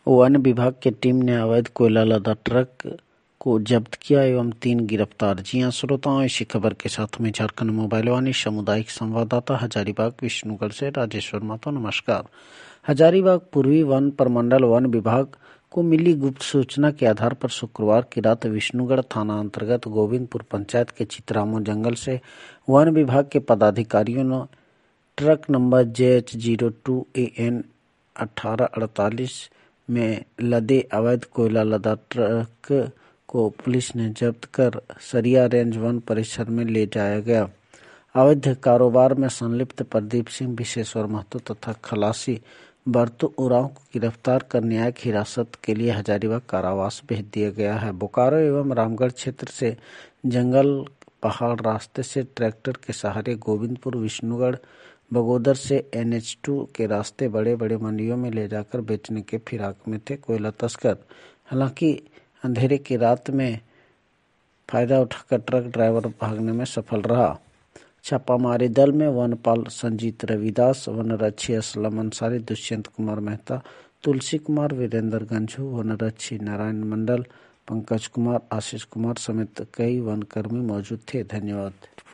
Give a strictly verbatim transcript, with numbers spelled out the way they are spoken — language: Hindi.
वन विभाग की टीम ने अवैध कोयला लदा ट्रक को जब्त किया एवं तीन गिरफ्तार। जी हां श्रोताओं, इसी खबर के साथ में झारखंड मोबाइल वाणी सामुदायिक संवाददाता हजारीबाग विष्णुगढ़ से राजेश्वर मातो नमस्कार। हजारीबाग पूर्वी वन प्रमंडल वन विभाग को मिली गुप्त सूचना के आधार पर शुक्रवार की रात विष्णुगढ़ थाना अंतर्गत गोविंदपुर पंचायत के चित्रामो जंगल से वन विभाग के पदाधिकारियों ने truck number J H zero two A N अठारह अड़तालीस में लदे अवैध कोयला लदा ट्रक को पुलिस ने जब्त कर सरिया रेंज वन परिसर में ले जाया गया। अवैध कारोबार में संलिप्त प्रदीप सिंह, विशेश्वर महतो तथा खलासी बरतू उरांव को गिरफ्तार कर न्यायिक हिरासत के लिए हजारीबाग कारावास भेज दिया गया है। बोकारो एवं रामगढ़ क्षेत्र से जंगल पहाड़ रास्ते से ट्रैक्टर के सहारे गोविंदपुर, विष्णुगढ़, बगोदर से एन एच टू के रास्ते बड़े बड़े मंडियों में ले जाकर बेचने के फिराक में थे कोयला तस्कर। हालांकि अंधेरे की रात में फायदा उठाकर ट्रक ड्राइवर भागने में सफल रहा। छापामारी दल में वनपाल संजीत रविदास, वनरक्षी असलम अंसारी, दुष्यंत कुमार मेहता, तुलसी कुमार, वीरेंद्र गंझू, वनरक्षी नारायण मंडल, पंकज कुमार, आशीष कुमार समेत कई वनकर्मी मौजूद थे। धन्यवाद।